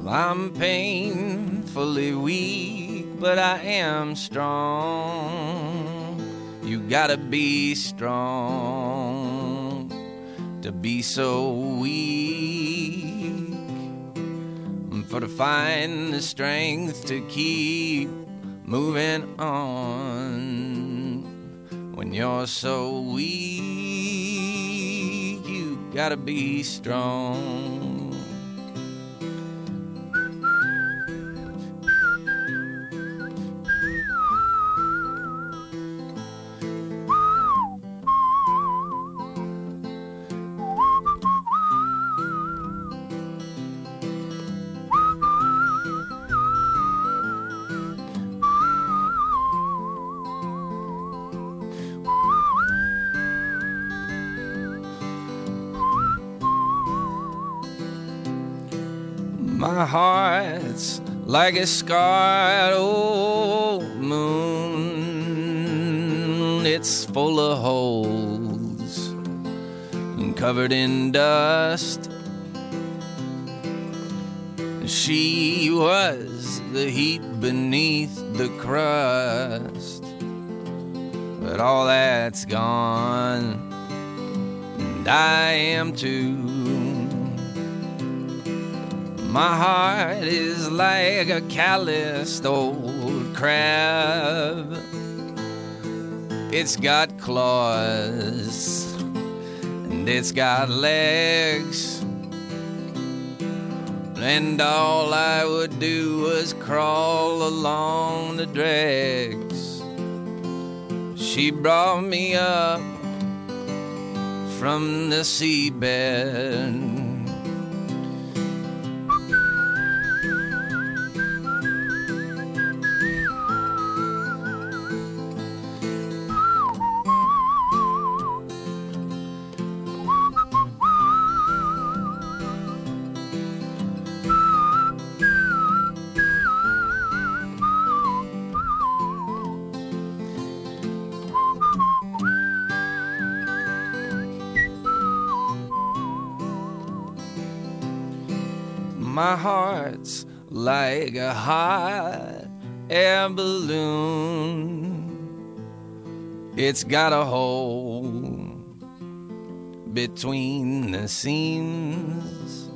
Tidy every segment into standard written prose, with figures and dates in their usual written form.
I'm painfully weak, but I am strong. You gotta be strong to be so weak, for to find the strength to keep moving on. When you're so weak, you gotta be strong. My heart's like a scarred old moon. It's full of holes and covered in dust. She was the heat beneath the crust, but all that's gone, and I am too. My heart is like a calloused old crab. It's got claws and it's got legs, and all I would do was crawl along the dregs. She brought me up from the seabed. My heart's like a hot air balloon. It's got a hole between the seams,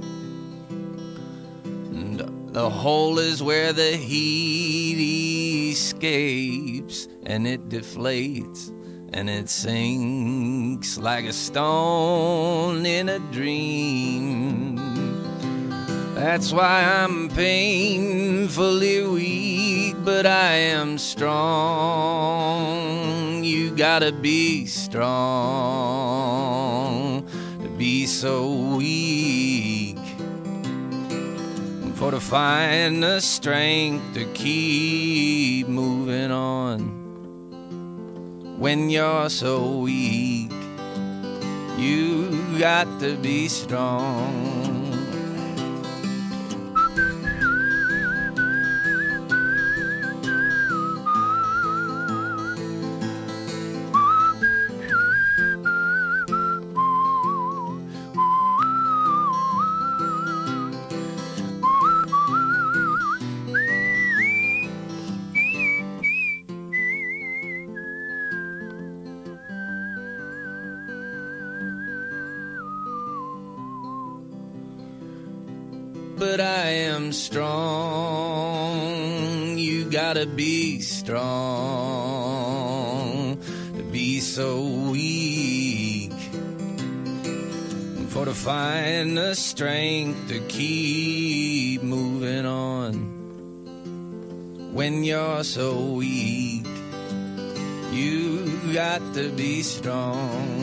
and the hole is where the heat escapes, and it deflates and it sinks like a stone in a dream. That's why I'm painfully weak, but I am strong. You gotta be strong to be so weak, for to find the strength to keep moving on. When you're so weak, you got to be strong. But I am strong. You gotta be strong to be so weak, for to find the strength to keep moving on. When you're so weak, you got to be strong.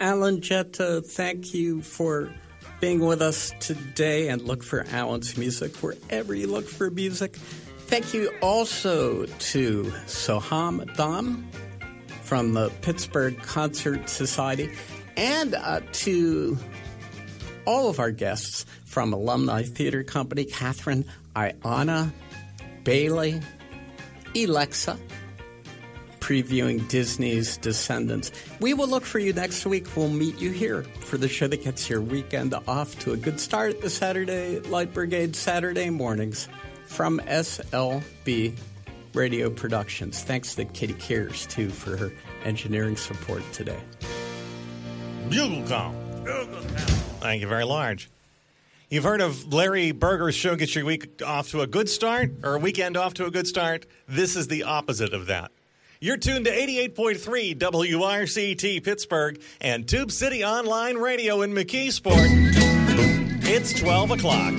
Alan Jetta, thank you for being with us today, and look for Alan's music wherever you look for music. Thank you also to Soham Dam from the Pittsburgh Concert Society, and to all of our guests from Alumni Theater Company, Catherine, Ayanna, Bailey, Alexa, previewing Disney's Descendants. We will look for you next week. We'll meet you here for the show that gets your weekend off to a good start at the Saturday Light Brigade Saturday mornings from SLB Radio Productions. Thanks to Katie Kears, too, for her engineering support today. Bugle call. Thank you very large. You've heard of Larry Berger's show gets your week off to a good start, or a weekend off to a good start. This is the opposite of that. You're tuned to 88.3 WRCT Pittsburgh and Tube City Online Radio in McKeesport. It's 12 o'clock.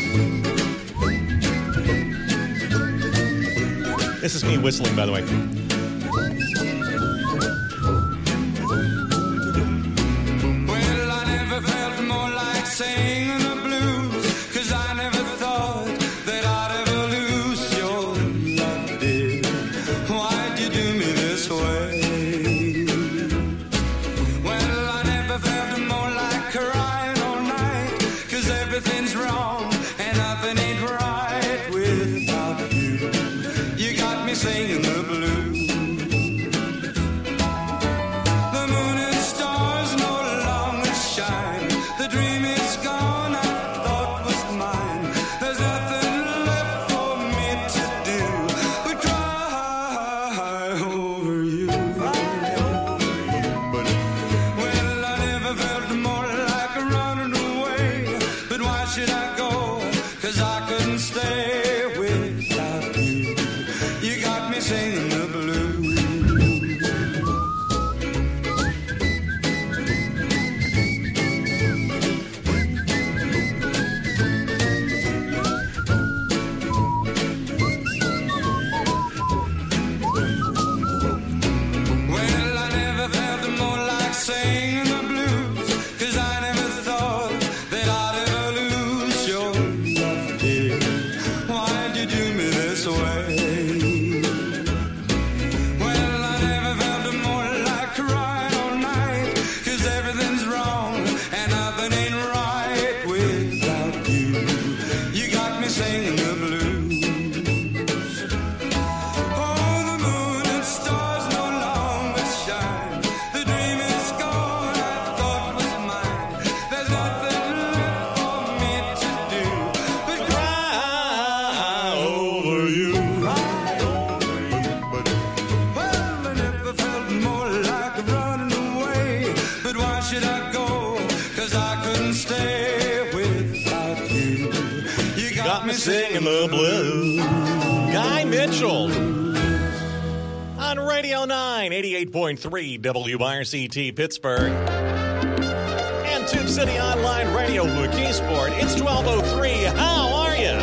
This is me whistling, by the way. Well, I never felt more like singing the blues, 'cause I never thought that I'd ever lose your love, dear. Why'd you do me this way? Well, I never felt more like crying all night, 'cause everything's wrong and nothing ain't right without you. You got me singing the blues. The moon and stars no longer shine. The dream is gone, I thought was mine. There's nothing left for me to do but cry over you. But, well, I never felt more like running away. But why should I go? 'Cause I couldn't stay without you. You got me singing the blues. Well, I never felt more like singing the blues, 'cause I never thought that I'd ever lose your love, dear. Why'd you do me this way? Well, I never felt more like crying all night, 'cause everything's wrong and nothing ain't right without you. You got me singing the blues. Oh, the moon and stars no longer shine. The dream is gone, I thought was mine. There's nothing left for me to do but cry over you. But, well, I never felt more like running away. But why should I go? 'Cause I couldn't stay without you. You Got me singing the blues. Guy Mitchell. On Radio 9, 88.3 WRCT Pittsburgh. And Tube City Online Radio McKeesport. It's 12:03. How are you?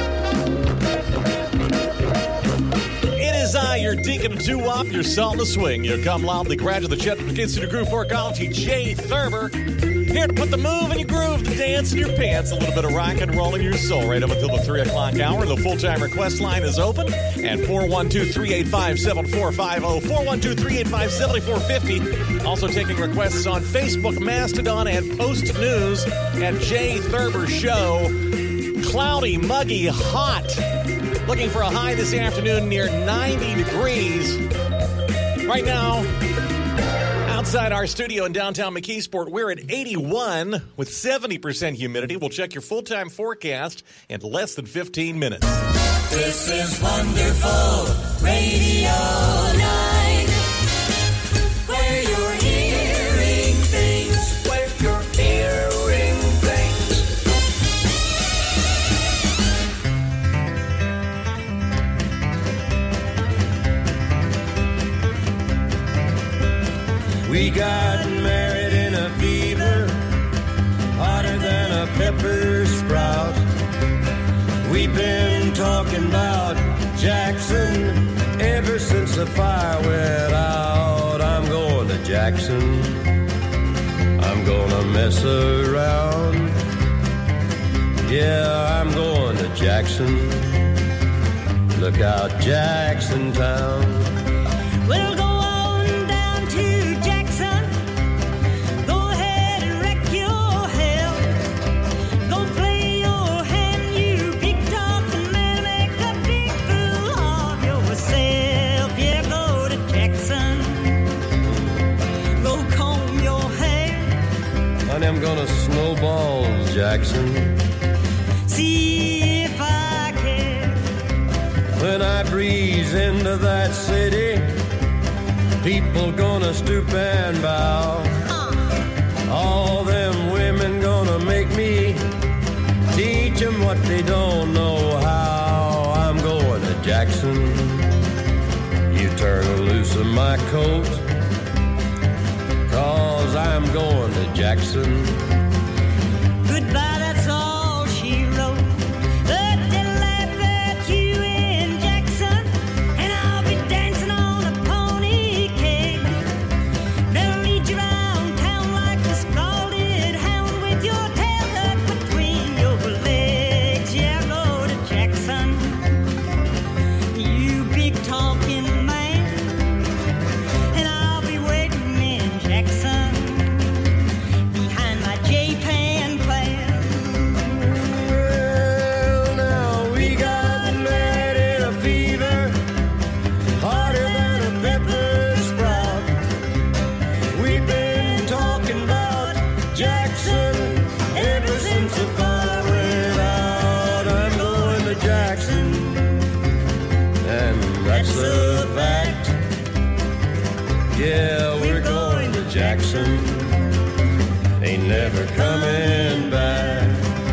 It is I, your deacon of doo-wop, your salt in the swing, your come loudly graduate of the Chetwood Institute of Groove College, Jay Thurber. Here to put the move in your groove, the dance in your pants, a little bit of rock and roll in your soul, right up until the 3 o'clock hour. The full-time request line is open at 412-385-7450, 412-385-7450. Also taking requests on Facebook, Mastodon, and Post News at Jay Thurber Show. Cloudy, muggy, hot. Looking for a high this afternoon near 90 degrees. Right now, outside our studio in downtown McKeesport, we're at 81 with 70% humidity. We'll check your full-time forecast in less than 15 minutes. This is Wonderful Radio 9, where you're hearing things, where you're hearing things. We got married in a fever, hotter than a pepper sprout. We've been talking about Jackson ever since the fire went out. I'm going to Jackson. I'm gonna mess around. Yeah, I'm going to Jackson. Look out, Jackson Town. We'll go on down to Jackson. Go ahead and wreck your hell. Go play your hand, you big talking man. Make a big fool of yourself. Yeah, go to Jackson. Go comb your hair. Honey, I'm gonna snowball Jackson. See if I care. When I breeze into that city, people gonna stoop and bow. All them women gonna make me teach them what they don't know how. I'm going to Jackson. You turn loose of my coat, 'cause I'm going to Jackson. Goodbye, that's all she wrote. But they'll laugh at you in Jackson, and I'll be dancing on a pony cake. They'll lead you around town like a scalded hound with your tail tucked between your legs. Yeah, go to Jackson, you big talking man, and I'll be waiting in Jackson behind my J-Pan plan. Well, now we got married in a fever, hotter than a pepper sprout. We've been talking about Jackson ever since the fire went out. I'm going to Jackson, and that's a fact. Yeah, we're going to Jackson. Ain't never coming back.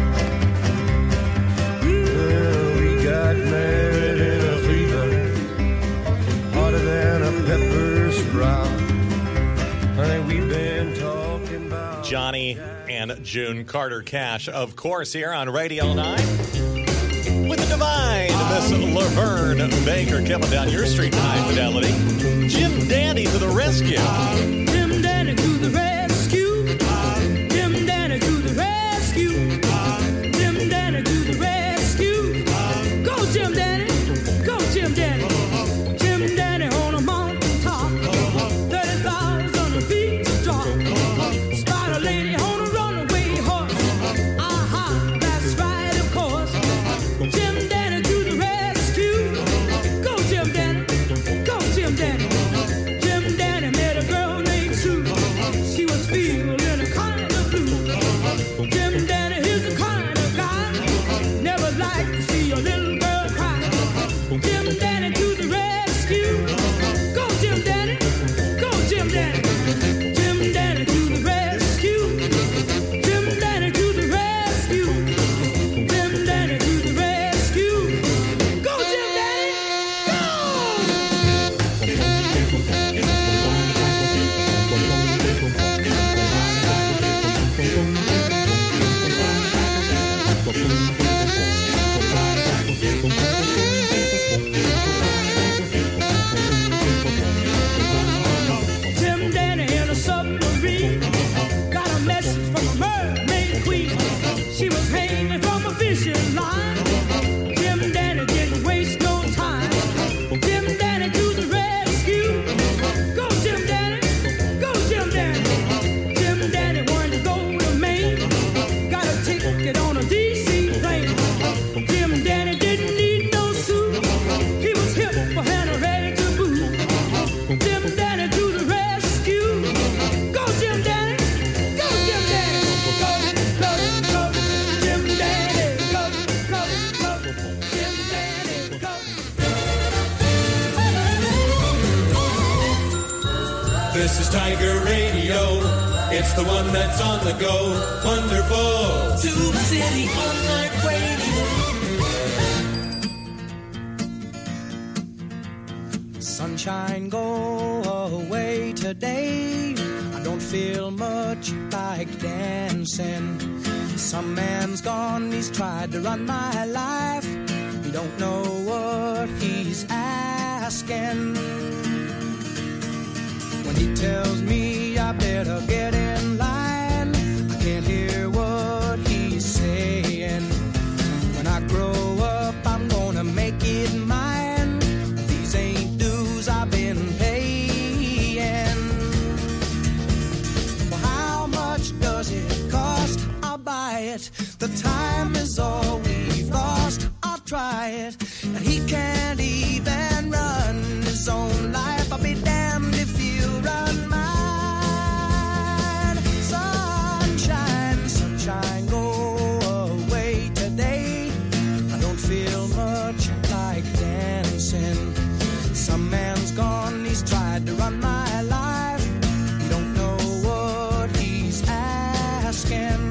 Well, we got married in a fever, hotter than a pepper sprout. Honey, we've been talking about Johnny and June Carter Cash, of course, here on Radio 9. With the divine Miss Laverne Baker coming down your street in high fidelity. Jim Dandy to the rescue. Jim Dandy to the rescue. Jim Dandy to the rescue. Jim Dandy to the rescue. Go Jim Dandy. Go Jim Dandy. Jim Dandy on a mountain top. 30,000 feet drop. Spider lady on a runaway horse. Aha, that's right, of course. Jim Dandy to the rescue. Go Jim Dandy. Go Jim Dandy. Jim Dandy met a girl named Sue. She was feeling a kind of blue. Jim Dandy is the kind of guy never liked to see a little girl cry. Jim Dandy to the rescue. Go Jim Dandy. Go Jim Dandy. Jim Dandy to the rescue. Jim Dandy to the rescue. Jim Dandy to the rescue. Go Jim Dandy. Go! Jim Dandy in a submarine got a message from a mermaid queen. She was hanging from a fishing line. Jim Dandy didn't waste no time. Jim Dandy to the rescue. Go Jim Dandy. Go Jim Dandy. Jim Dandy wanted to go to Maine. Got a ticket on a DC plane. Jim Dandy didn't need no suit. He was hip for hand ready to boot. Jim Dandy to the rescue. Go Jim Dandy. Go Jim Dandy. Go, go, go. Jim Dandy. Go, go, go. Jim Dandy. Go. This is Tiger Radio. It's the one that's on the go. Wonderful. Tube City Online Radio. Sunshine, go away today. I don't feel much like dancing. Some man's gone, he's tried to run my life. He don't know what he's asking. When he tells me I better get in line, the time is all we've lost. I'll try it, and he can't even run his own life. I'll be damned if you run mine. Sunshine, sunshine, go away today. I don't feel much like dancing. Some man's gone, he's tried to run my life. You don't know what he's asking.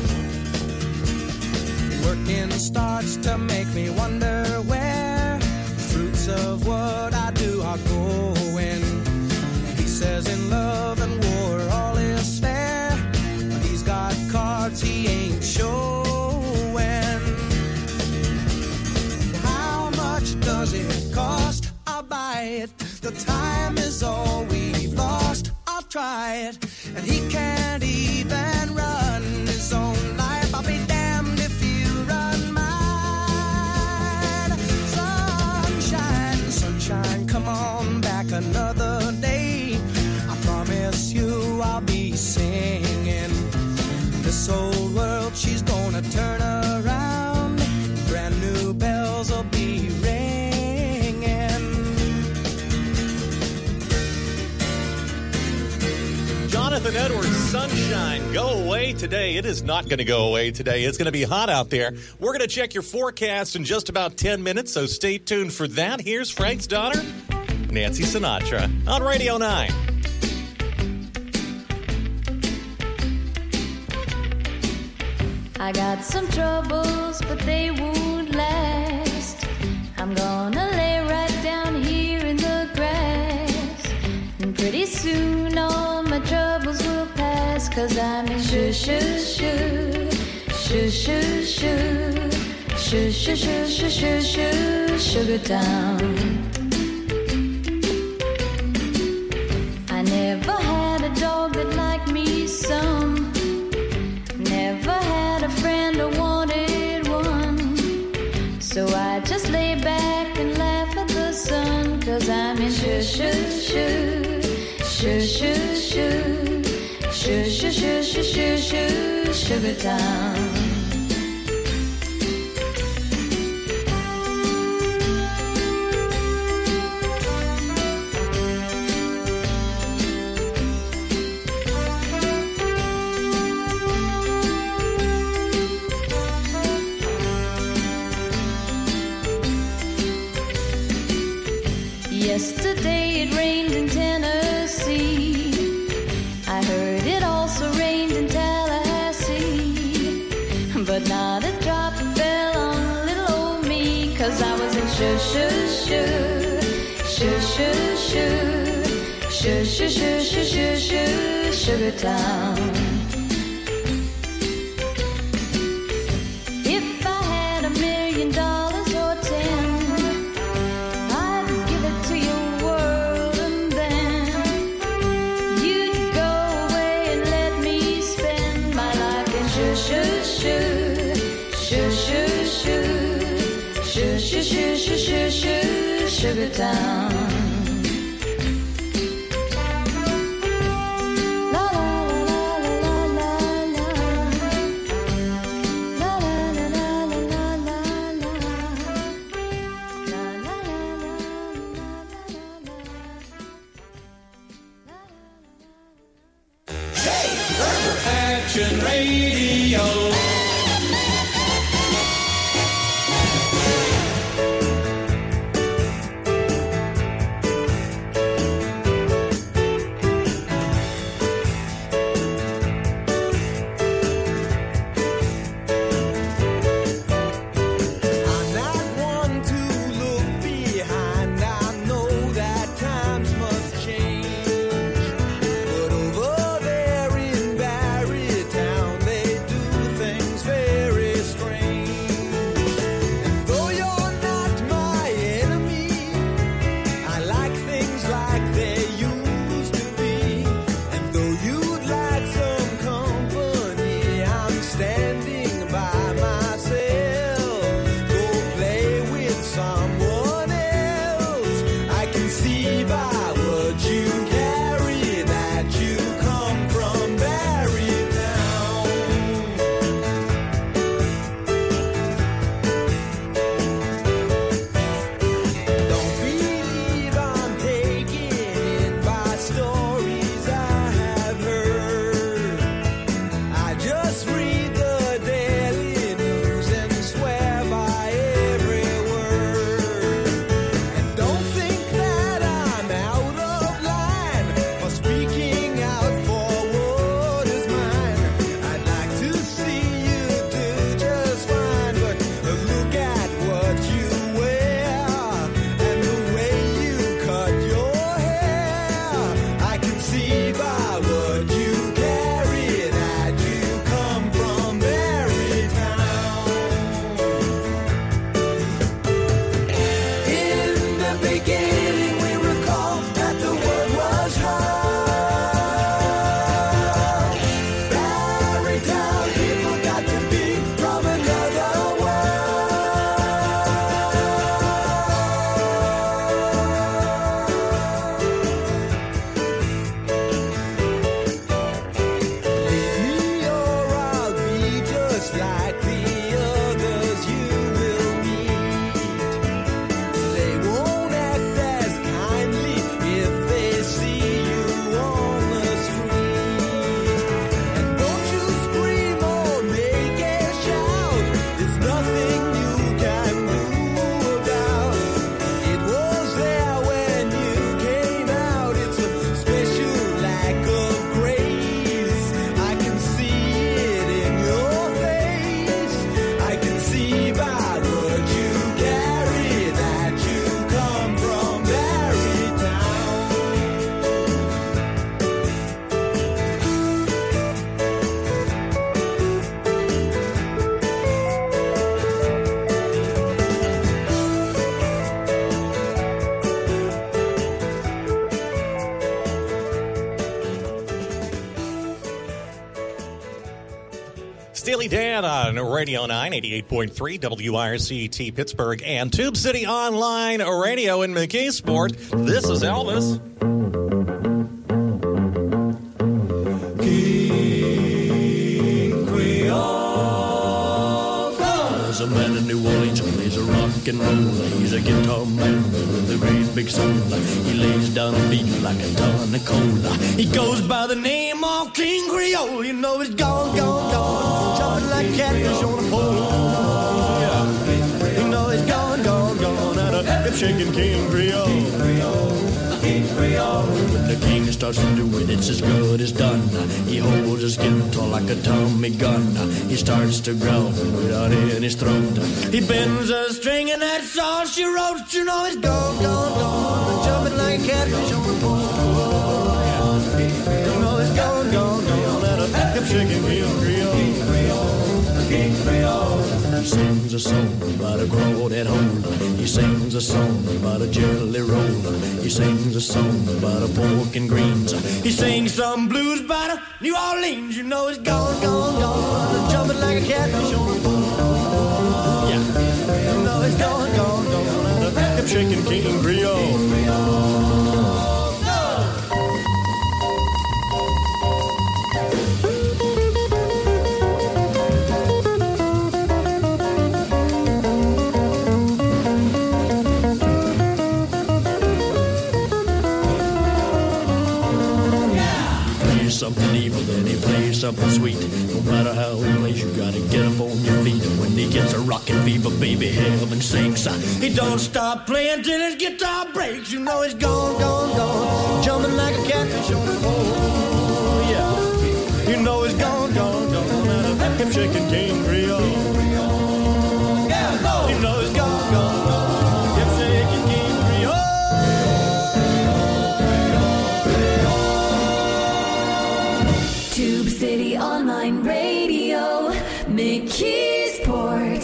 Working starts to make me wonder where the fruits of what I do are going. He says in love and war all is fair, but he's got cards he ain't showing. How much does it cost? I'll buy it. The time is all we've lost. I'll try it, and he can't even run his own life. I'll be damned if you run mine. Sunshine, sunshine, come on back another day. I promise you I'll be singing. This old world, she's gonna turn around. Brand new bells will be ringing. Jonathan Edwards, Sunshine, go away today. It is not going to go away today. It's going to be hot out there. We're going to check your forecast in just about 10 minutes, so stay tuned for that. Here's Frank's daughter, Nancy Sinatra, on Radio 9. I got some troubles, but they won't last. I'm gonna lay right down here in the grass, and pretty soon all my troubles will pass. 'Cause I'm in shoo shoo shoo, shoo shoo shoo, shoo shoo shoo shoo shoo shoo, Sugar Town. I never had a dog that liked me some. Never had a friend or wanted one. So I just lay back and laugh at the sun. 'Cause I'm in shoo shoo shoo, shoo shoo shoo, shoo shoo shoo shoo shoo shoo, Sugar Town. Yesterday it rained in Tennessee. I heard it also rained in Tallahassee. But not a drop fell on little old me. 'Cause I was in shoo shoo shoo, shoo shoo shoo, shoo shoo shoo shoo shoo shoo, Sugar Town. If I had $1 million or 10, Sugar Town. La la la la la la la. La la la la la la la. La la la la. Action Radio. But over there in Barrytown, they do Steely Dan on Radio 9, 88.3 WIRC-T Pittsburgh, and Tube City Online Radio in McKeesport. This is Elvis. King Creole. There's a man in New Orleans who plays a rock and roll. He's a guitar man with a great big soul. He lays down a beat like a ton of cola. He goes by the name of King Creole. You know he's gone, gone, gone, jumping like catfish on a pole. Yeah. You know he's gone, gone, gone, and a hip-shaking King Creole. King Creole. When the king starts to do it, it's as good as done. He holds his guitar like a Tommy gun. He starts to growl without in his throat. He bends a string and that's all she wrote. You know he's gone, gone, gone, jumping like a catfish on the pole. You know he's gone, gone, gone, and a hip-shaking King Creole. King Creole. He sings a song about a crawdad hole. He sings a song about a jelly roll. He sings a song about a pork and greens. He sings some blues about a New Orleans. You know he's gone, gone, gone, jumping like a catfish on a pole. Yeah, you know he's gone, gone, gone, and a hip-shaking King Creole. Something evil, then he plays something sweet. No matter how he plays, you gotta get up on your feet. And when he gets a rockin' fever, baby, heaven sinks. He don't stop playing till his guitar breaks. You know he's gone, gone, gone, jumping like a catfish on the pole. Yeah, you know he's gone, gone, gone, and a hip-shaking King Creole. Yeah, go. You know he's gone, gone, gone, hip-shaking King Creole. Tube City Online Radio, McKeesport.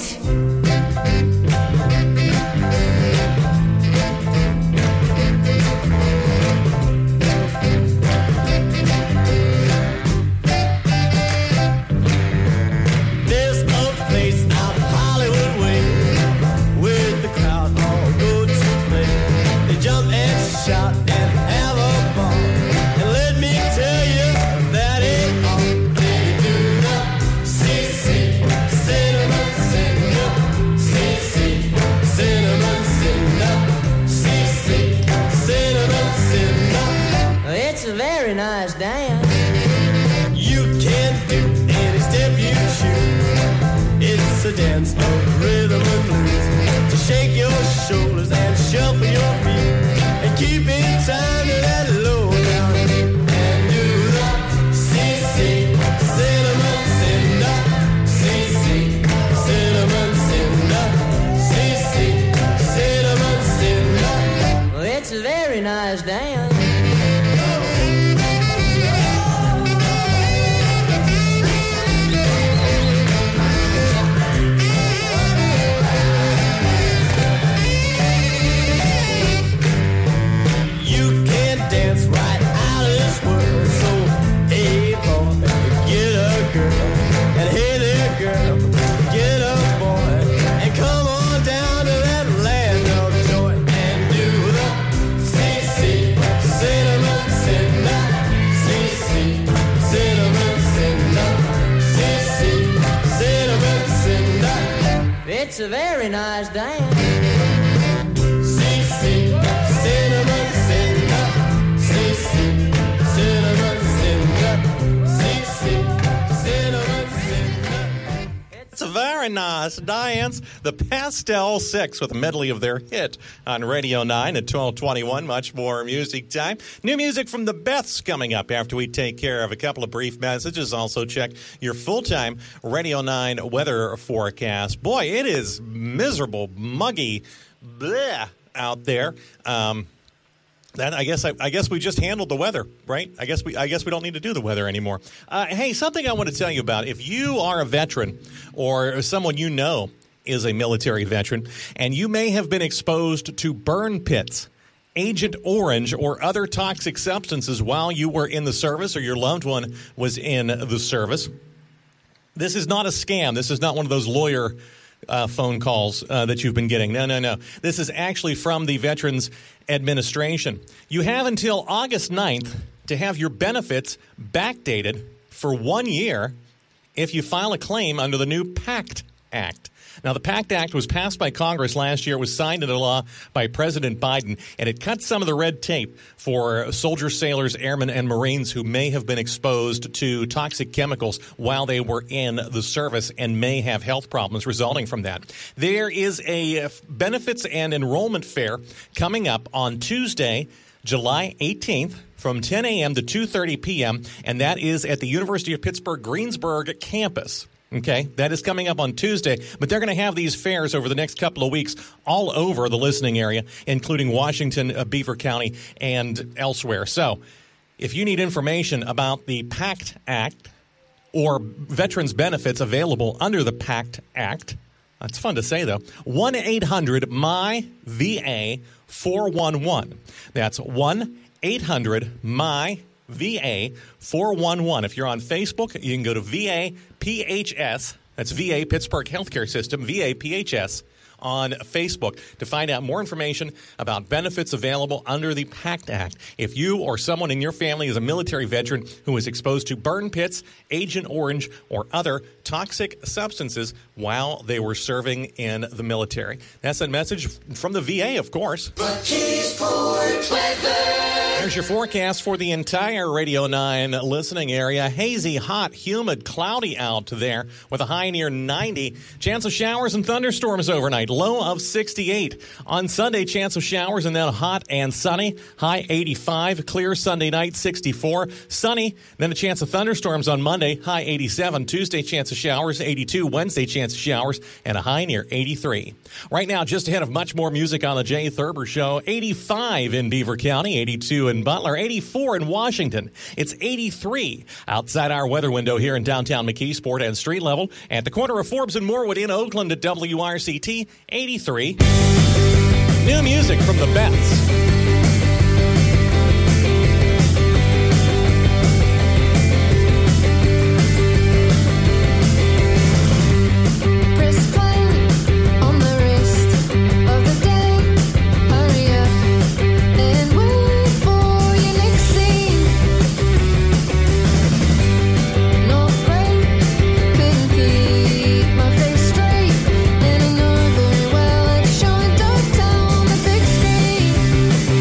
There's a place out Hollywood way where the crowd all go to play. They jump and shout and have a ball. And let me tell you, that ain't all. They do the CC, cinnamon cinder, CC, cinnamon cinder, CC, cinnamon cinder. It's a very nice dance. You can do any step you choose. It's a dance of rhythm and blues. To shake your shoulders and shuffle your feet and keep in time to that low down beat. And do the CC, cinnamon cinder, CC, cinnamon cinder, CC, cinnamon cinder. It's a very nice dance. You can dance right out of this world. So, hey, boy, get a girl. And hey there, girl, get a boy. And come on down to that land of joy. And do the CC, cinnamon cinder, CC, cinnamon cinder, CC, cinnamon cinder. It's a very nice dance. CC, cinnamon cinder, CC, cinnamon cinder, CC, cinnamon cinder. It's a very nice dance. The Pastel Six with a medley of their hit on Radio 9 at 12:21. Much more music time. New music from the Beths coming up after we take care of a couple of brief messages. Also check your full-time Radio 9 weather forecast. Boy, it is miserable, muggy, bleh out there. Then I guess we just handled the weather, right? I guess we don't need to do the weather anymore. Hey, something I want to tell you about. If you are a veteran or someone you know is a military veteran, and you may have been exposed to burn pits, Agent Orange, or other toxic substances while you were in the service or your loved one was in the service, This is not a scam. This is not one of those lawyer phone calls that you've been getting. No. This is actually from the Veterans Administration. You have until August 9th to have your benefits backdated for 1 year if you file a claim under the new PACT Act. Now, the PACT Act was passed by Congress last year. It was signed into law by President Biden, and it cuts some of the red tape for soldiers, sailors, airmen, and Marines who may have been exposed to toxic chemicals while they were in the service and may have health problems resulting from that. There is a benefits and enrollment fair coming up on Tuesday, July 18th, from 10 a.m. to 2:30 p.m., and that is at the University of Pittsburgh Greensburg campus. Okay, that is coming up on Tuesday, but they're going to have these fairs over the next couple of weeks all over the listening area, including Washington, Beaver County, and elsewhere. So if you need information about the PACT Act or veterans benefits available under the PACT Act, that's fun to say, though, 1-800-MY-VA-411. That's 1-800-MY-VA-411. If you're on Facebook, you can go to VA PHS. That's VA Pittsburgh Healthcare System, VA PHS, on Facebook to find out more information about benefits available under the PACT Act. If you or someone in your family is a military veteran who was exposed to burn pits, Agent Orange, or other toxic substances while they were serving in the military. That's a message from the VA, of course. There's your forecast for the entire Radio 9 listening area. Hazy, hot, humid, cloudy out there with a high near 90. Chance of showers and thunderstorms overnight. Low of 68. On Sunday, chance of showers and then hot and sunny. High 85. Clear Sunday night, 64. Sunny. Then a chance of thunderstorms on Monday. High 87. Tuesday, chance of showers, 82. Wednesday, chance of showers and a high near 83. Right now, just ahead of much more music on the Jay Thurber Show. 85 in Beaver County. 82 in Butler, 84 in Washington. It's 83 outside our weather window here in downtown McKeesport and street level at the corner of Forbes and Morwood in Oakland at WRCT, 83. New music from the Bets. Well, it's showing dark down the big screen.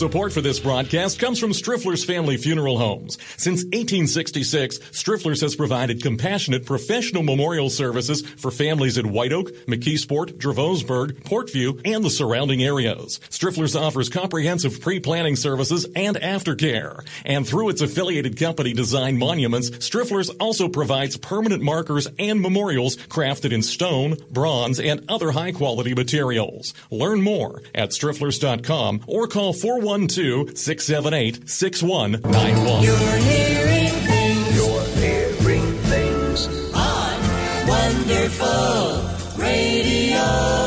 Support for this broadcast comes from Striffler's Family Funeral Homes. Since 1866, Striffler's has provided compassionate professional memorial services for families in White Oak, McKeesport, Dravosburg, Portview, and the surrounding areas. Striffler's offers comprehensive pre-planning services and aftercare. And through its affiliated company Design Monuments, Striffler's also provides permanent markers and memorials crafted in stone, bronze, and other high-quality materials. Learn more at strifflers.com or call 412-678-6191. You're hearing things on Wonderful Radio.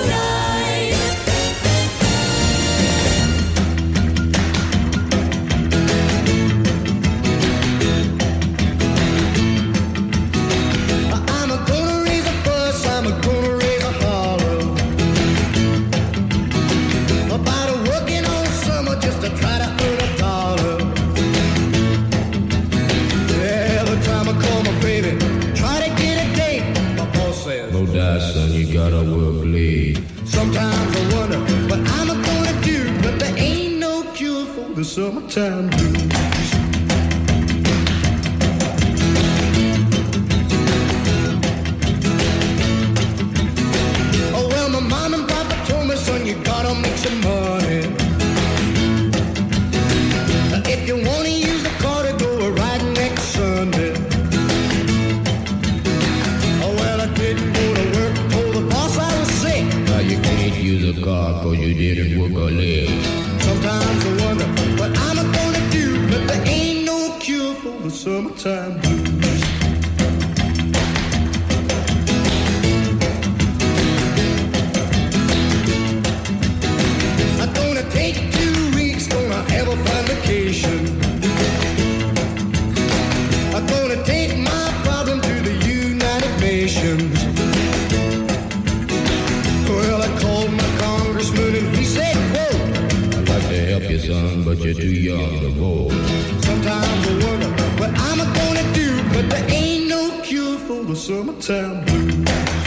Son, you gotta work late. Sometimes I wonder what I'm gonna do, but there ain't no cure for the summertime blues. Oh well, my mom and papa told me, son, you gotta make some money. If you wanna use a car to go riding next Sunday. Oh well, I didn't go to work. You can't use a car cause you didn't work a leg. Sometimes I wonder what I'm gonna do, but there ain't no cure for the summertime blues. I'm gonna take 2 weeks, gonna have a fun vacation. I'm gonna take my problem to the United Nations. Well, I called my congressman and he said, quote, I'd like to help you, son, but you're too young to vote. Sometimes I wonder what I'm gonna do, but there ain't no cure for the summertime blues.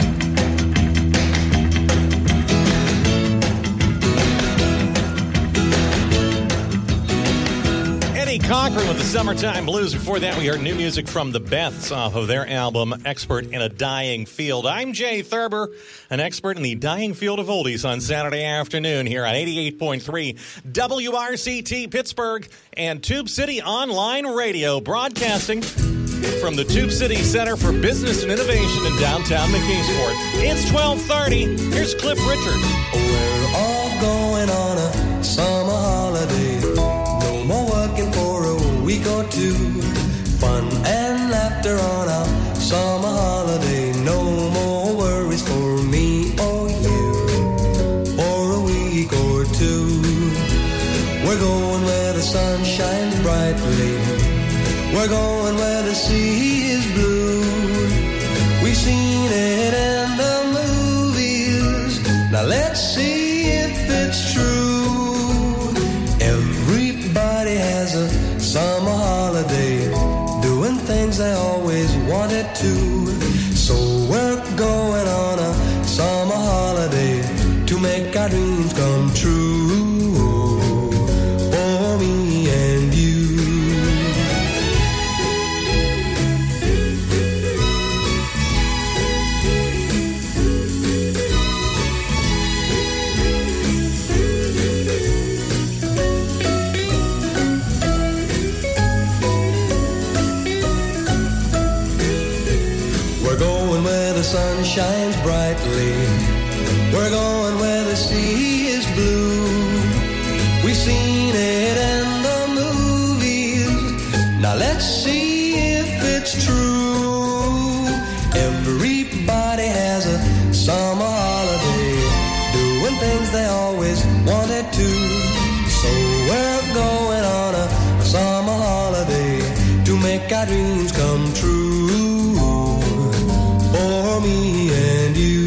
Eddie Cochran with the Summertime Blues. Before that, we heard new music from the Beths off of their album, Expert in a Dying Field. I'm Jay Thurber, an expert in the dying field of oldies on Saturday afternoon here on 88.3 WRCT Pittsburgh and Tube City Online Radio, broadcasting from the Tube City Center for Business and Innovation in downtown McKeesport. It's 12:30. Here's Cliff Richard. We're all going on a summer holiday. No more working for a week or two. Fun and laughter on our summer holiday. No more worries for me or you for a week or two. We're going where the sun shines brightly. We're going where the sea is blue. We've seen it in the movies. Now let's see if it's true. Everybody has a summer holiday, doing things they always wanted to. So we're going on a summer holiday to make our dreams come true. For me and you. The sun shines brightly. We're going where the sea is blue. We've seen it in the movies. Now let's see if it's true. Everybody has a summer holiday, doing things they always wanted to. So we're going on a summer holiday to make our dreams come true. For me and you.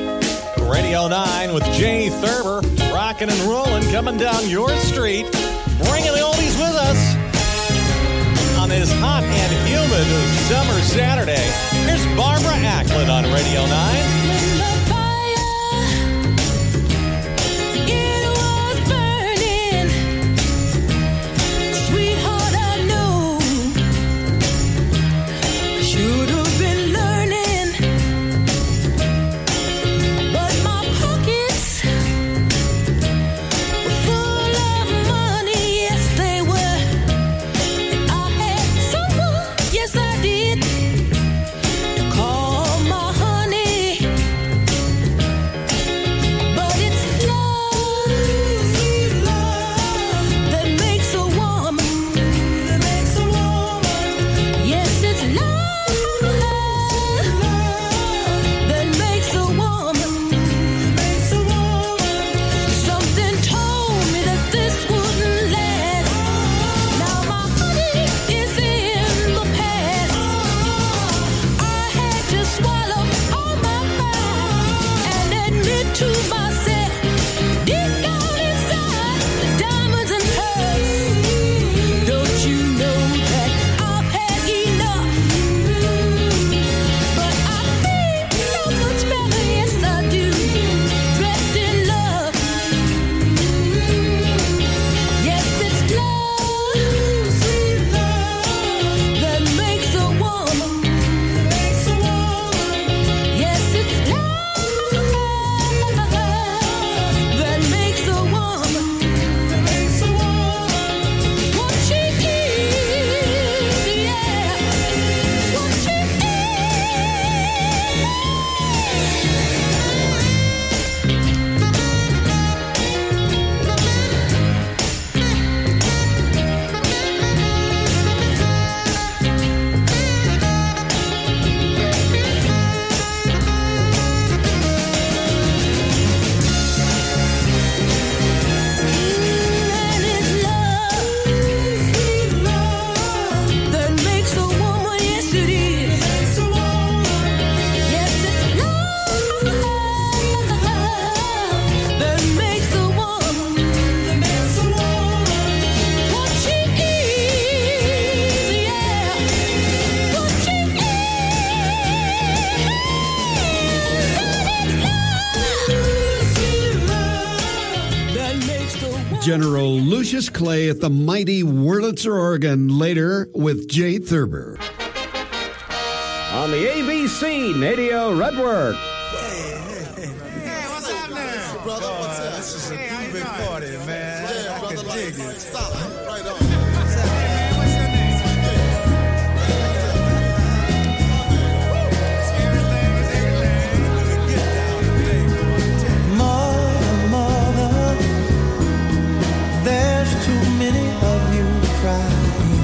Radio 9 with Jay Thurber, rocking and rolling, coming down your street. bringing the oldies with us on this hot and humid summer Saturday. Here's Barbara Acklin on Radio 9. General Lucius Clay at the mighty Wurlitzer organ, later with Jay Thurber. On the ABC Nadio Redwork. Hey, what's up now? Brother, what's up? This is a groovy party, man. Yeah, brother, I can dig it. Stop. Right on. What's up? Hey, man, what's your name? There's too many of you crying.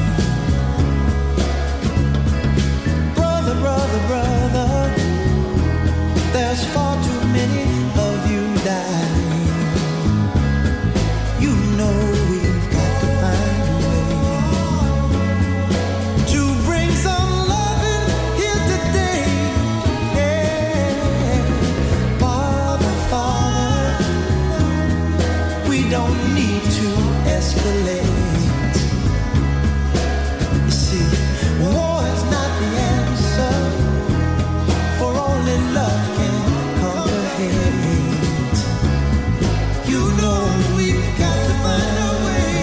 Brother, brother, brother, there's far too many of you dying. You know we've got to find a way to bring some loving here today. Yeah. Father, Father, we don't need to escalate. You see, war is not the answer, for only love can conquer hate. You know we've got to find a way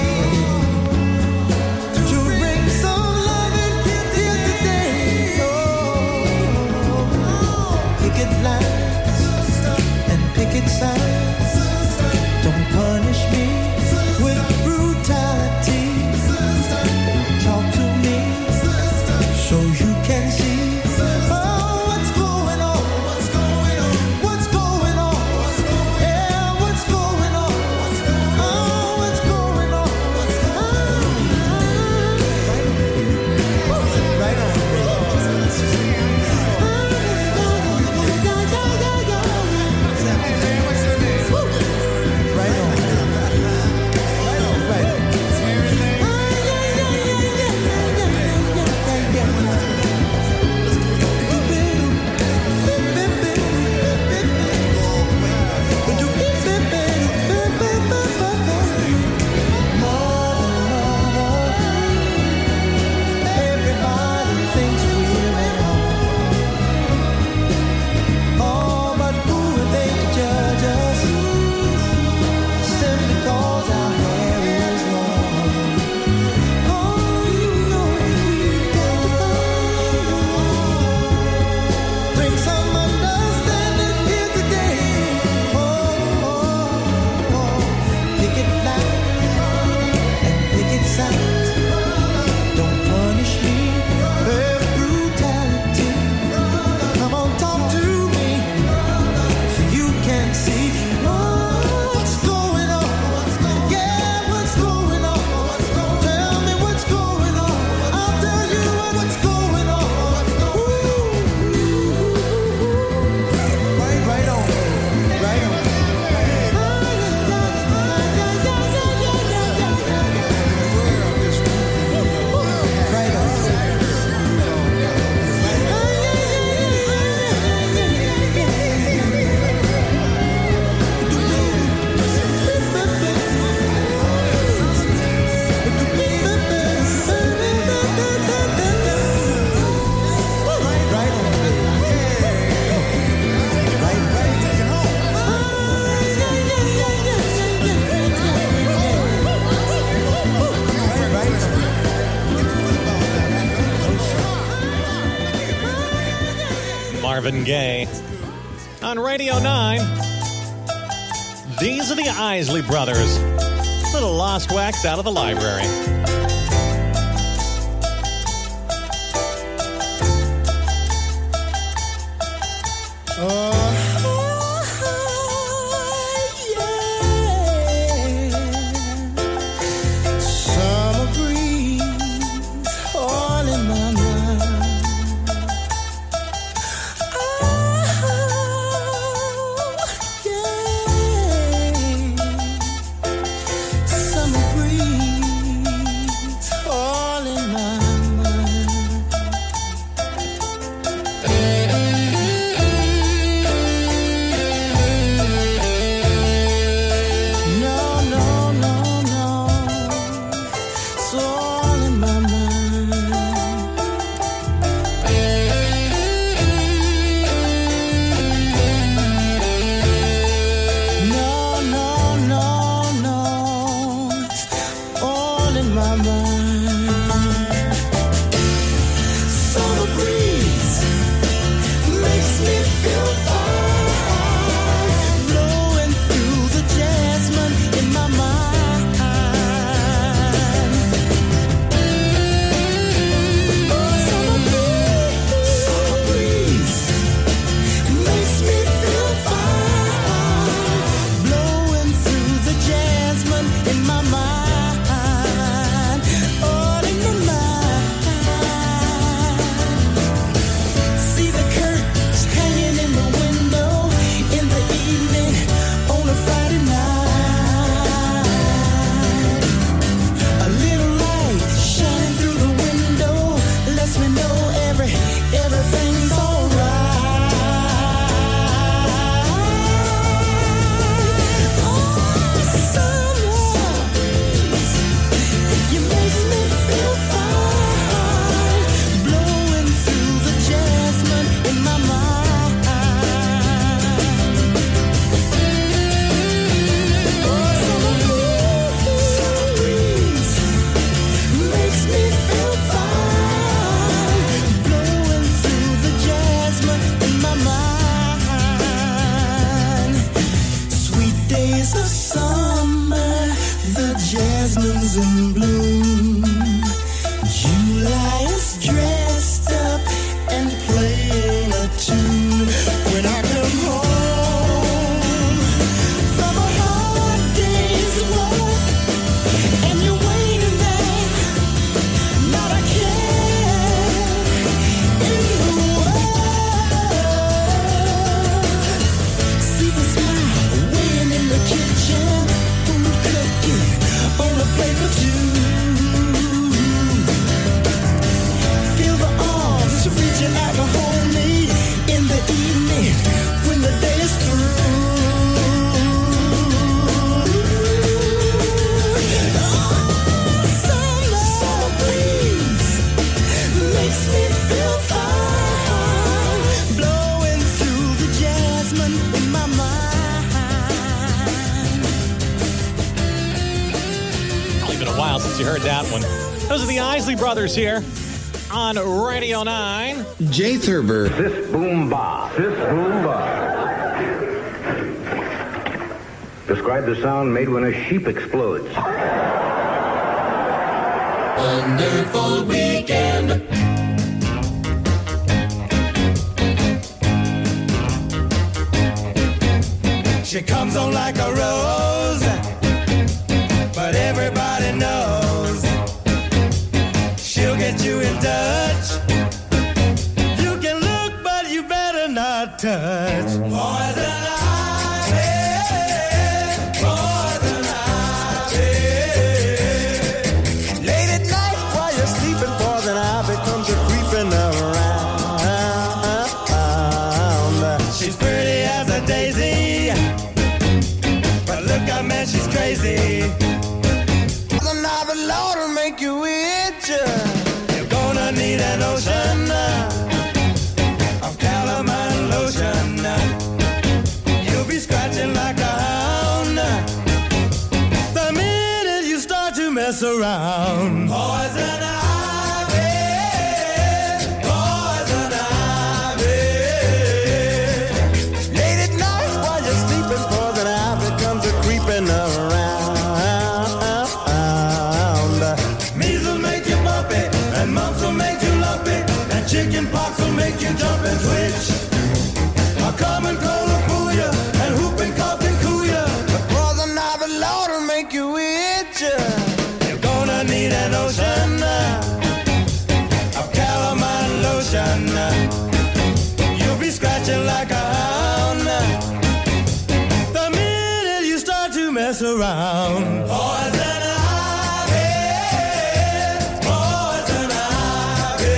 to bring some loving here today. Picket lines and picket signs, don't punish me with brutality. Marvin Gaye. On Radio 9, these are the Isley Brothers. Little Lost Wax out of the library. Summer breeze all in my mind. Summer breeze all in my jasmine's in bloom. July is dressed up and playing a tune. When I come home from a hard day's work and you're waiting there, not a care in the world. See the smile weighing in the kitchen, food cooking on a plate for two. Feel the arms reaching out to hold me in the evening when the day is through. Summer breeze makes me feel fine, blowing through the jasmine in my mind. Only been a while since you heard that one. Those are the Isley Brothers here on Radio 9. Jay Thurber. Sis boom ba. Sis boom ba. Describe the sound made when a sheep explodes. Wonderful weekend. She comes on like a rose, but everybody knows she'll get you in touch. You can look, but you better not touch. Poison ivy, poison ivy. Late at night while you're sleeping, poison ivy comes a creeping around. She's pretty as a daisy, but look, I mean, she's crazy. Poison ivy, Lord, will make you itch. You're gonna need an ocean of calamine lotion. You'll be scratching like a hound the minute you start to mess around. Poison ivy, poison ivy. water make you itch. You're gonna need an ocean of calamine lotion. You'll be scratching like a hound the minute you start to mess around. Poison ivy, poison ivy.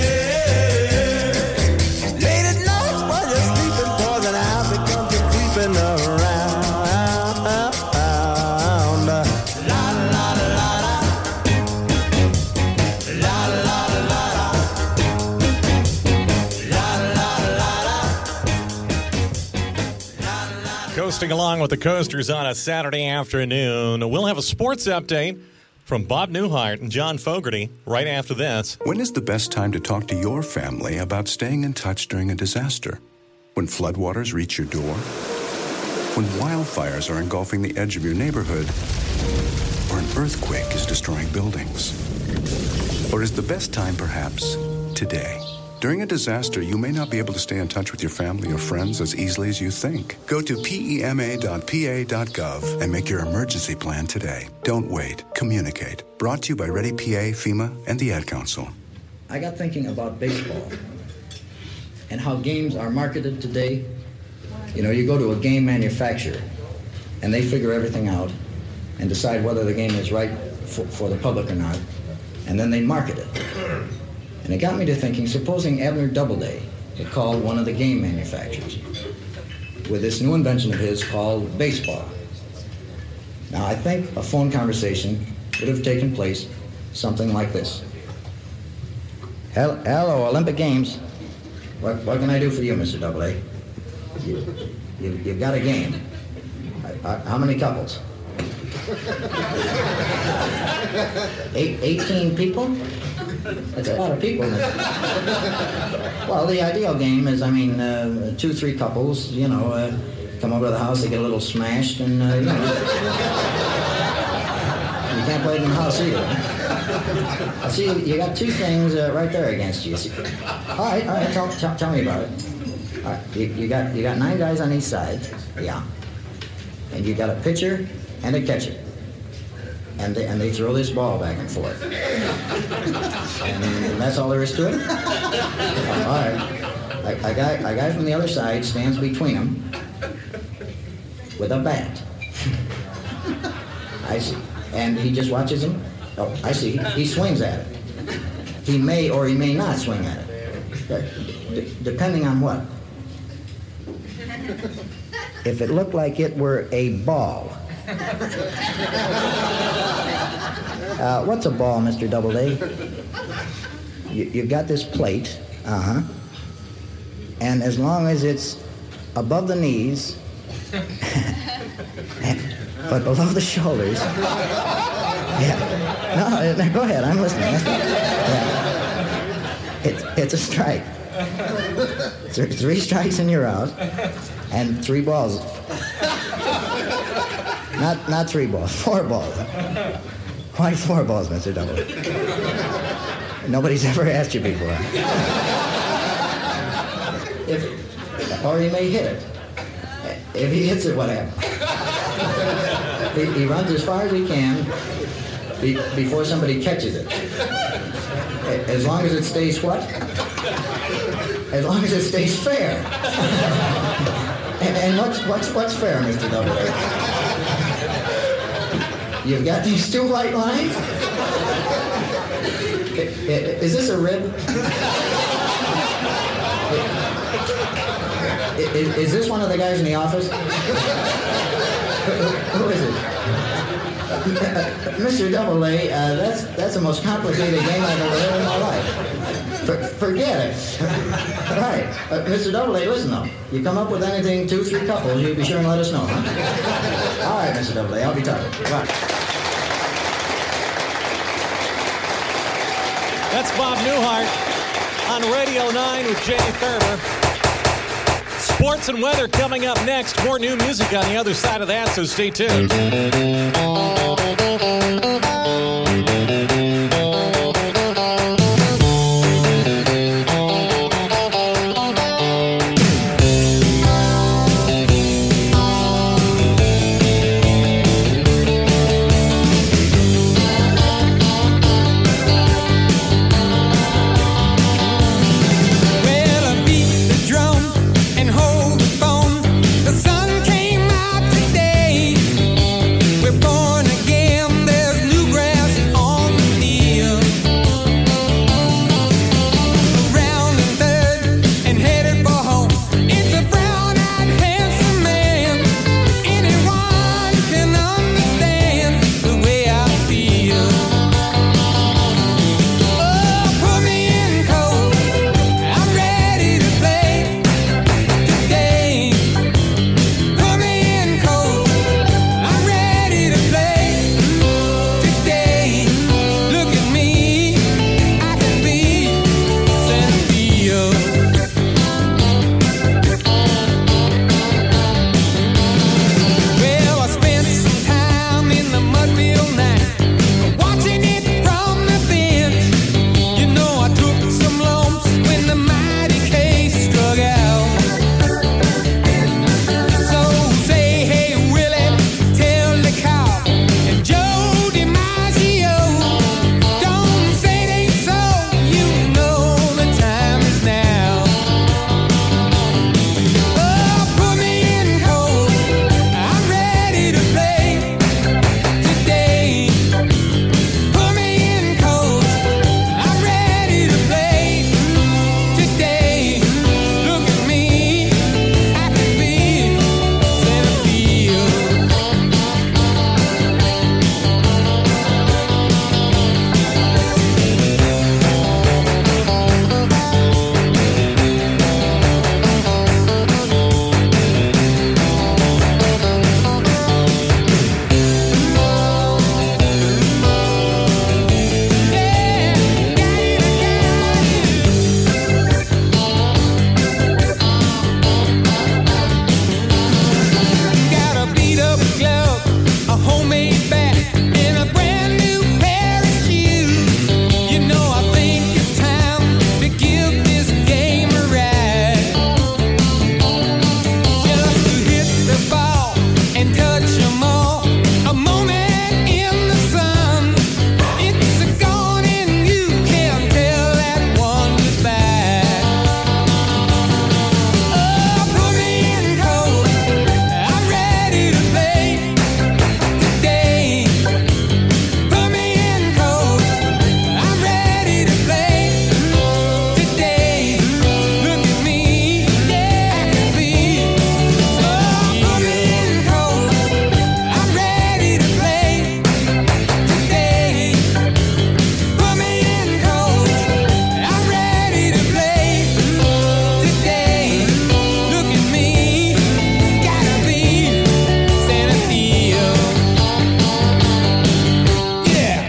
Late at night while you're sleeping, poison ivy comes creeping around. Coasting along with the Coasters on a Saturday afternoon. We'll have a sports update from Bob Newhart and John Fogerty right after this. When is the best time to talk to your family about staying in touch during a disaster? When floodwaters reach your door? When wildfires are engulfing the edge of your neighborhood? Or an earthquake is destroying buildings? Or is the best time perhaps today? During a disaster, you may not be able to stay in touch with your family or friends as easily as you think. Go to PEMA.pa.gov and make your emergency plan today. Don't wait. Communicate. Brought to you by Ready PA, FEMA, and the Ad Council. I got thinking about baseball and how games are marketed today. You know, you go to a game manufacturer and they figure everything out and decide whether the game is right for the public or not, and then they market it. And it got me to thinking, supposing Abner Doubleday had called one of the game manufacturers with this new invention of his called baseball. Now, I think a phone conversation would have taken place something like this. Hello, Olympic Games. What can I do for you, Mr. Doubleday? You've got a game. How many couples? 18 people? That's a lot of people. Well, the ideal game is, 2-3 couples, come over to the house, they get a little smashed, and, you can't play it in the house either. I see you got two things right there against you. All right, tell me about it. All right, you got 9 guys on each side, yeah. And you got a pitcher and a catcher. And they throw this ball back and forth. And that's all there is to it? All right. A guy from the other side stands between them with a bat. I see. And he just watches them? Oh, I see. He swings at it. He may or he may not swing at it. Depending on what? If it looked like it were a ball. What's a ball, Mr. Doubleday? You've got this plate, and as long as it's above the knees, but below the shoulders, yeah. No, go ahead, I'm listening. Yeah. It's a strike. 3 strikes and you're out, and 3 balls. Not 3 balls, 4 balls. Why 4 balls, Mr. Doubleday? Nobody's ever asked you before. Or he may hit it. If he hits it, what happens? He runs as far as he can before somebody catches it. As long as it stays what? As long as it stays fair. And what's fair, Mr. Doubleday? You've got these 2 white lines? Is this a rib? Is this one of the guys in the office? Who is it? Mr. Doubleday, that's the most complicated game I've ever heard in my life. Forget it. Right. Mr. Doubleday, listen though. You come up with anything 2-3 couples, you be sure and let us know, huh? All right, Mr. Doubleday, I'll be talking. Bye. That's Bob Newhart on Radio 9 with Jay Thurber. Sports and weather coming up next. More new music on the other side of that, so stay tuned. Nashville night, watching it from the bench. You know I took some lumps when the mighty case struck out. So say hey Willie, tell the cop and Joe DiMaggio, don't say it ain't so. You know the time is now. Oh, put me in cold, I'm ready to play today. Put me in cold, I'm ready to play today. Look at me, I can be center field. Got a beat up glove, a homemade bat, and a brand new pair of shoes. You know I think it's time to give this game a ride. Just to hit the ball and touch 'em all. A moment in the sun. It's a gone and you can't tell that one goodbye. Oh, put me in cold, I'm ready to play today. Put me in cold, I'm ready to play today. Look at me, I can be. Oh, put me in cold, I'm ready to play today. Put me in cold, I'm ready to play today. Look at me, gotta be center field. Yeah.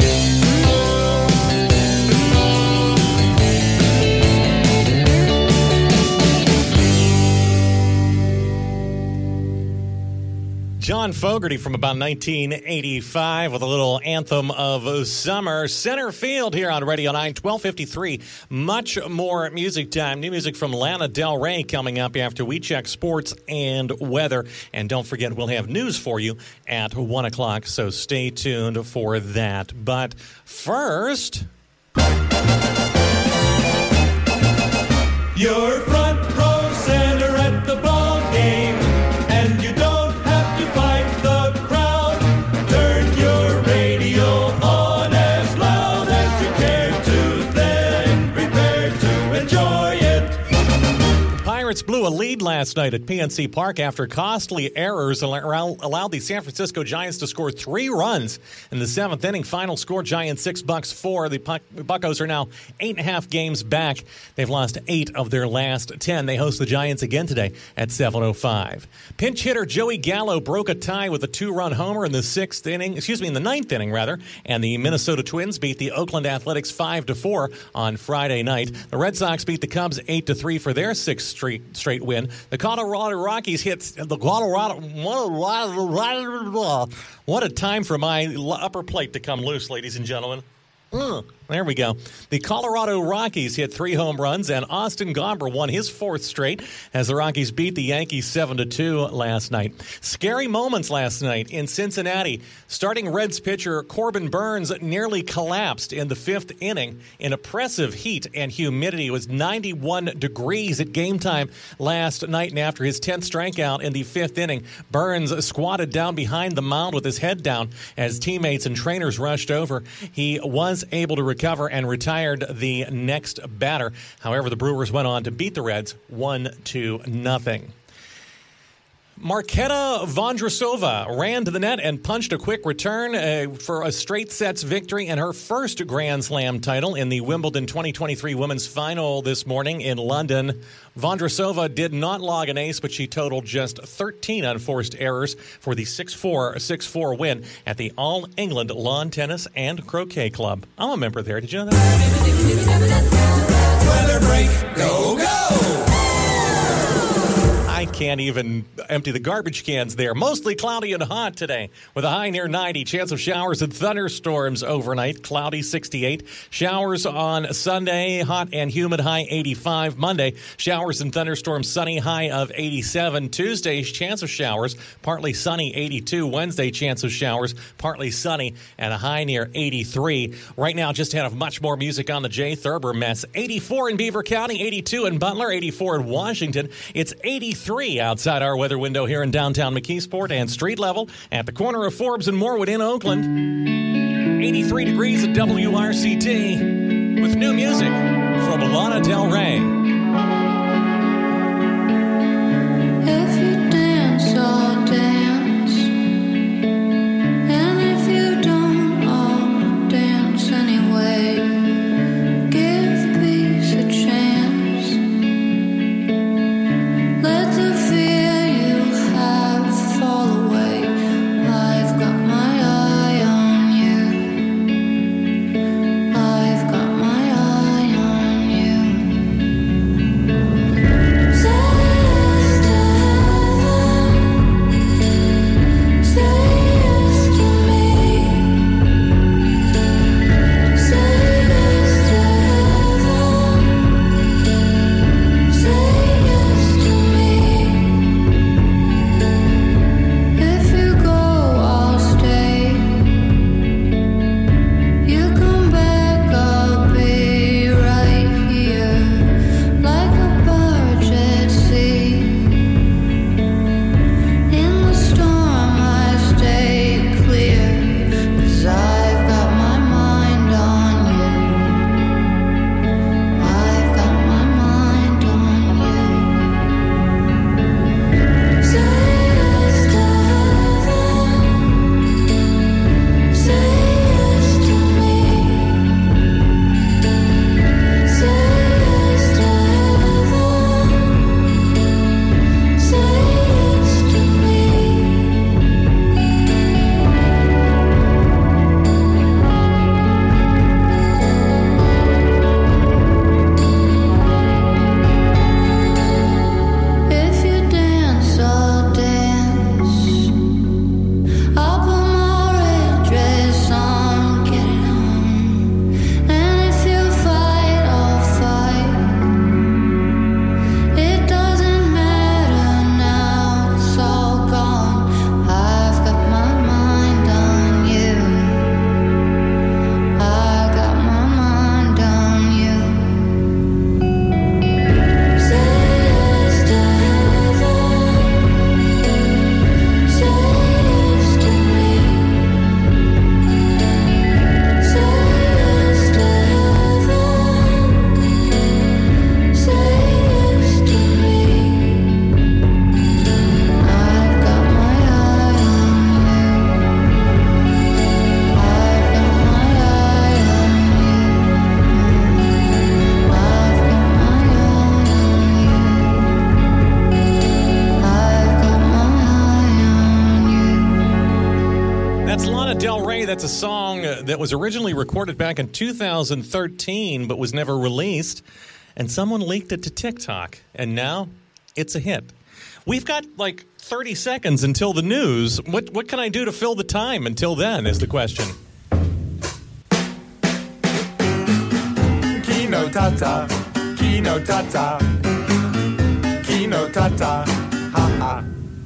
John Fogerty from about 1985 with a little anthem of summer. Center field here on Radio 9, 1253. Much more music time. New music from Lana Del Rey coming up after we check sports and weather. And don't forget, we'll have news for you at 1 o'clock, so stay tuned for that. But first... You're front row center at the ball game, and you don't have to fight the crowd. Turn your radio on as loud as you care to, then prepare to enjoy it. Pirates blew a lead last night at PNC Park after costly errors allowed the San Francisco Giants to score 3 runs in the 7th inning. Final score, Giants 6, Bucks 4. The Buccos are now 8.5 games back. They've lost 8 of their last 10. They host the Giants again today at 7:05. Pinch hitter Joey Gallo broke a tie with a 2-run homer in the 9th inning, and the Minnesota Twins beat the Oakland Athletics 5-4 on Friday night. The Red Sox beat the Cubs 8-3 for their 6th straight win. The Colorado Rockies hit the Colorado. What a time for my upper plate to come loose, ladies and gentlemen. There we go. The Colorado Rockies hit 3 home runs, and Austin Gomber won his 4th straight as the Rockies beat the Yankees 7-2 last night. Scary moments last night in Cincinnati. Starting Reds pitcher Corbin Burns nearly collapsed in the 5th inning in oppressive heat and humidity. It was 91 degrees at game time last night, and after his 10th strikeout in the 5th inning, Burns squatted down behind the mound with his head down as teammates and trainers rushed over. He was able to recover and retired the next batter. However, the Brewers went on to beat the Reds 1-0. Marketa Vondrasova ran to the net and punched a quick return for a straight sets victory and her first Grand Slam title in the Wimbledon 2023 women's final this morning in London. Vondrasova did not log an ace, but she totaled just 13 unforced errors for the 6-4, 6-4 win at the All England Lawn Tennis and Croquet Club. I'm a member there. Did you know that? Weather break, go, go! I can't even empty the garbage cans there. Mostly cloudy and hot today with a high near 90. Chance of showers and thunderstorms overnight. Cloudy 68. Showers on Sunday. Hot and humid, high 85. Monday, showers and thunderstorms, sunny, high of 87. Tuesday's chance of showers, partly sunny, 82. Wednesday, chance of showers, partly sunny, and a high near 83. Right now, just ahead of much more music on the Jay Thurber Mess. 84 in Beaver County, 82 in Butler, 84 in Washington. It's 83 outside our weather window here in downtown McKeesport and street level at the corner of Forbes and Morwood in Oakland. 83 degrees at WRCT with new music from Lana Del Rey. If you dance, I'll dance. And if you don't, I'll dance anyway. Give peace a chance. Let the fear you have fall away. I've got my eye on you. I've got my eye on you. Say yes to heaven. Say yes to me. Say yes to heaven. Say yes to me. If you go, I'll stay. You come back, I'll be right here, like a barge at sea. In the storm, I stay clear, 'cause I've got my mind on you. I've got my mind on you. Say yes to heaven. Say yes to me. Say yes to heaven. Say yes to me. If you dance, I'll dance. I'll put my red dress on, get it on. And if you fight, I'll fight. It doesn't matter now, it's all gone. I've got my mind on you. I got my mind on you. Say yes to heaven. Say yes to me. Say yes to heaven. Say yes to me. I've got my eye on you. I've got my eye on you. I've got my eye on you. I've got my eye on you. That's Lana Del Rey. That's a song that was originally recorded back in 2013 but was never released. And someone leaked it to TikTok. And now it's a hit. We've got like 30 seconds until the news. What can I do to fill the time until then is the question. Kino Tata, Kino Tata, Kino Tata, ha ha.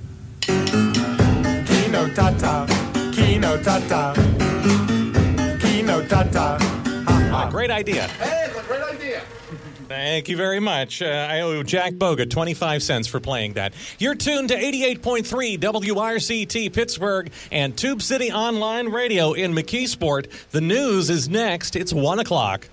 Kino Tata, Kino Tata, Kino Tata, ha ha. Great idea. Hey, it's a great idea. Thank you very much. I owe Jack Boga 25 cents for playing that. You're tuned to 88.3 WRCT Pittsburgh and Tube City Online Radio in McKeesport. The news is next. It's 1 o'clock.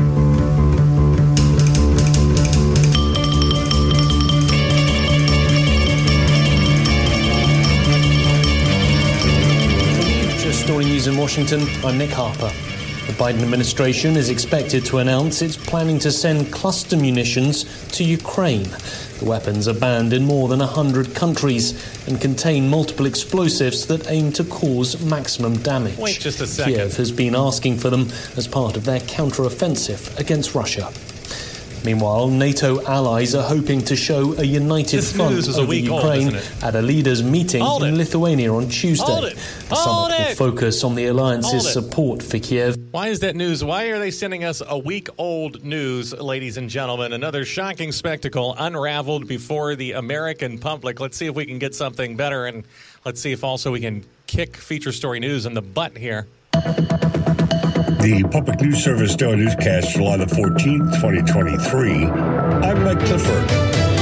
Story News in Washington, I'm Nick Harper. The Biden administration is expected to announce it's planning to send cluster munitions to Ukraine. The weapons are banned in more than 100 countries and contain multiple explosives that aim to cause maximum damage. Wait just a second. Kiev has been asking for them as part of their counter-offensive against Russia. Meanwhile, NATO allies are hoping to show a united front over Ukraine at a leaders' meeting in Lithuania on Tuesday. The summit will focus on the alliance's support for Kiev. Why is that news? Why are they sending us a week-old news, ladies and gentlemen? Another shocking spectacle unraveled before the American public. Let's see if we can get something better, and let's see if also we can kick Feature Story News in the butt here. The Public News Service Daily Newscast, July the 14th, 2023. I'm Mike Clifford.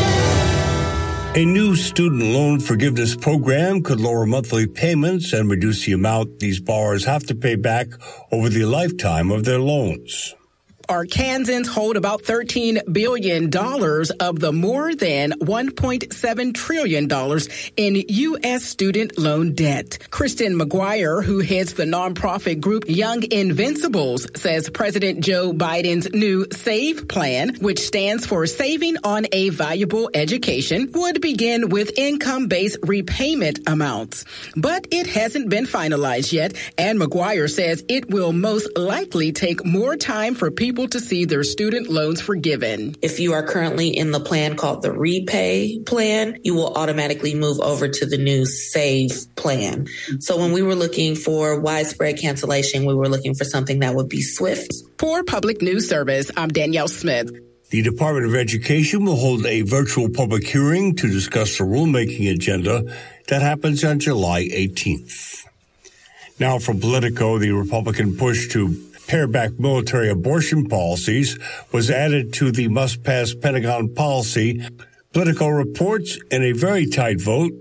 A new student loan forgiveness program could lower monthly payments and reduce the amount these borrowers have to pay back over the lifetime of their loans. Arkansans hold about $13 billion of the more than $1.7 trillion in U.S. student loan debt. Kristen McGuire, who heads the nonprofit group Young Invincibles, says President Joe Biden's new SAVE plan, which stands for Saving on a Valuable Education, would begin with income-based repayment amounts. But it hasn't been finalized yet, and McGuire says it will most likely take more time for people to see their student loans forgiven. If you are currently in the plan called the Repay plan, you will automatically move over to the new Save plan. So when we were looking for widespread cancellation, we were looking for something that would be swift. For Public News Service, I'm Danielle Smith. The Department of Education will hold a virtual public hearing to discuss the rulemaking agenda that happens on July 18th. Now from Politico, the Republican push to pare back military abortion policies was added to the must-pass Pentagon policy. Politico reports in a very tight vote,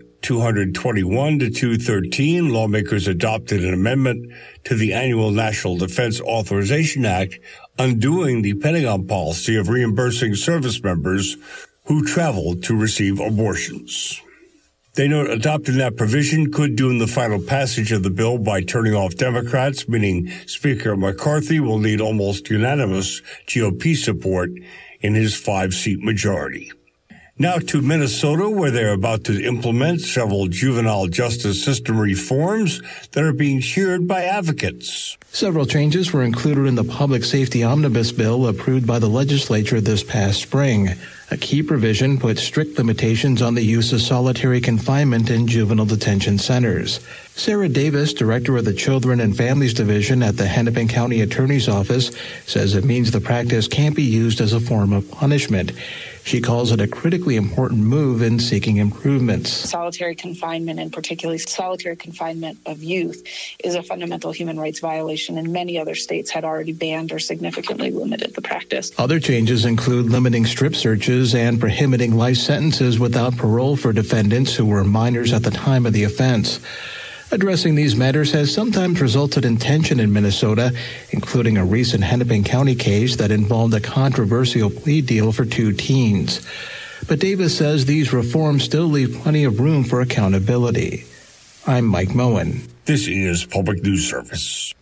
221 to 213, lawmakers adopted an amendment to the annual National Defense Authorization Act, undoing the Pentagon policy of reimbursing service members who traveled to receive abortions. They note adopting that provision could doom the final passage of the bill by turning off Democrats, meaning Speaker McCarthy will need almost unanimous GOP support in his 5-seat majority. Now to Minnesota, where they're about to implement several juvenile justice system reforms that are being cheered by advocates. Several changes were included in the Public Safety Omnibus Bill approved by the legislature this past spring. A key provision puts strict limitations on the use of solitary confinement in juvenile detention centers. Sarah Davis, director of the Children and Families Division at the Hennepin County Attorney's Office, says it means the practice can't be used as a form of punishment. She calls it a critically important move in seeking improvements. Solitary confinement, and particularly solitary confinement of youth, is a fundamental human rights violation, and many other states had already banned or significantly limited the practice. Other changes include limiting strip searches and prohibiting life sentences without parole for defendants who were minors at the time of the offense. Addressing these matters has sometimes resulted in tension in Minnesota, including a recent Hennepin County case that involved a controversial plea deal for 2 teens. But Davis says these reforms still leave plenty of room for accountability. I'm Mike Moen. This is Public News Service.